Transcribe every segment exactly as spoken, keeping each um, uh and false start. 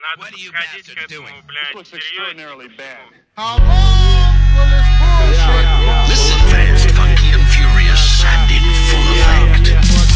Надо подходить к этому, блядь, серьезнее. Listen fast, funky and furious, and in full effect.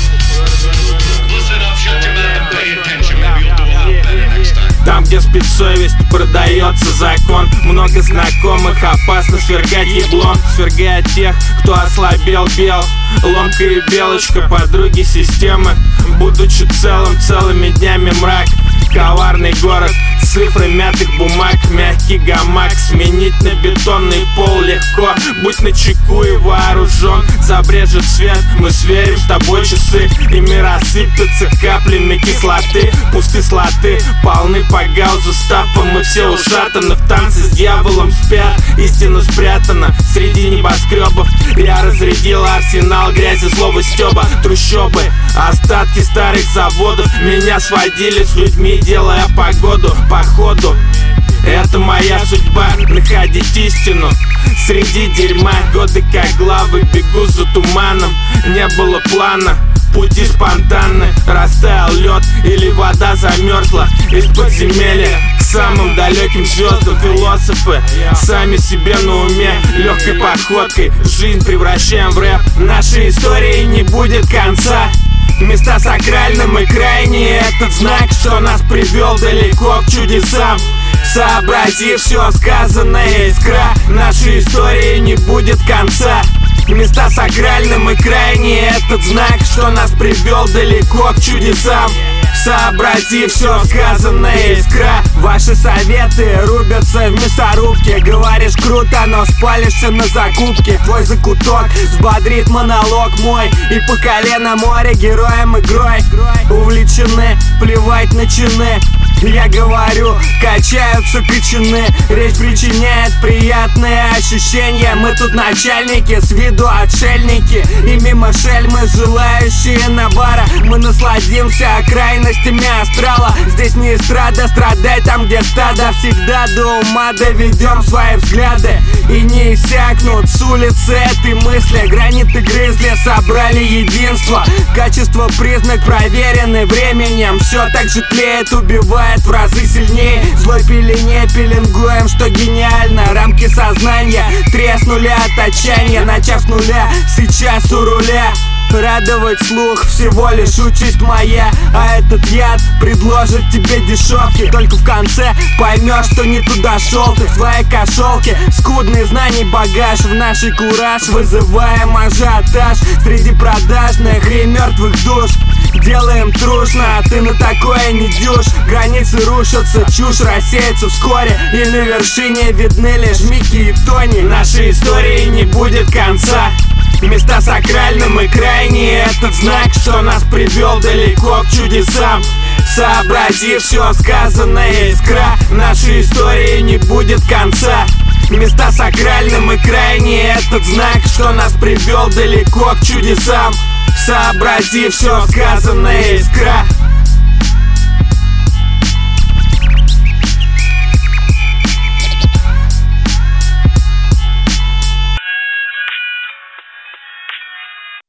Listen up, shut your mouth and pay attention. Maybe you'll do a little better next time. Там, где спецсовесть, продается закон. Много знакомых, опасно свергать еблом. Свергая тех, кто ослабел, бел. Ломка и белочка, подруги системы. Будучи целым, целыми днями мрак. Коварный город, цифры мятых бумаг. Мягкий гамак, сменить на бетонный пол легко. Будь начеку и вооружен. Забрежет свет, мы сверим с тобой часы. Ими рассыпятся каплями кислоты. Пусты слоты, полны по гаузу стафа. Мы все ушатаны, в танце с дьяволом спят. Истина спрятана среди небоскребов. Я разрядил арсенал грязи, злого стёба. Трущобы, остатки старых заводов. Меня сводили с людьми, делая погоду. Походу, это моя судьба, находить истину среди дерьма. Годы как главы, бегу за туманом. Не было плана, пути спонтанны. Растаял лед или вода замерзла. Из подземелья к самым далеким звездам. Философы сами себе на уме. Легкой походкой жизнь превращаем в рэп. Нашей истории не будет конца. Места сакральным и крайне этот знак, что нас привел далеко к чудесам. Сообрази все сказанное, искра. Нашей истории не будет конца. Места сакральным и крайне этот знак, что нас привел далеко к чудесам. Сообрази все сказанное, искра. Ваши советы рубятся в мясорубке. Говоришь круто, но спалишься на закупке. Твой закуток взбодрит монолог мой. И по колено море героям игрой увлечены, плевать на чины. Я говорю, качаются кочаны. Речь причиняет приятные ощущения. Мы тут начальники, с виду отшельники. И мимо шельмы, желающие навара. Мы насладимся крайностями астрала. Здесь не эстрада, страдай там, где стадо. Всегда до ума доведем свои взгляды. И не иссякнут с улицы этой мысли. Граниты грызли, собрали единство. Качество признак проверенный временем. Все так же тлеет, убивает в разы сильнее. Злой пелене пеленгуем, что гениально. Рамки сознания треснули от отчаяния. Начав с нуля, сейчас у руля. Радовать слух всего лишь участь моя. А этот яд предложит тебе дешевки. Только в конце поймешь, что не туда шел. Ты в своей кошелке скудный знаний багаж. В нашей кураж вызываем ажиотаж. Среди продажных и мертвых душ делаем трушно, а ты на такое не дюшь. Границы рушатся, чушь рассеется вскоре. И на вершине видны лишь Микки и Тони. Нашей истории не будет конца. Места сакральным и крайне этот знак, что нас привел далеко к чудесам. Сообрази все сказанное, искра. Нашей истории не будет конца. Места сакральным и крайне этот знак, что нас привел далеко к чудесам. Сообрази все сказанное, искра.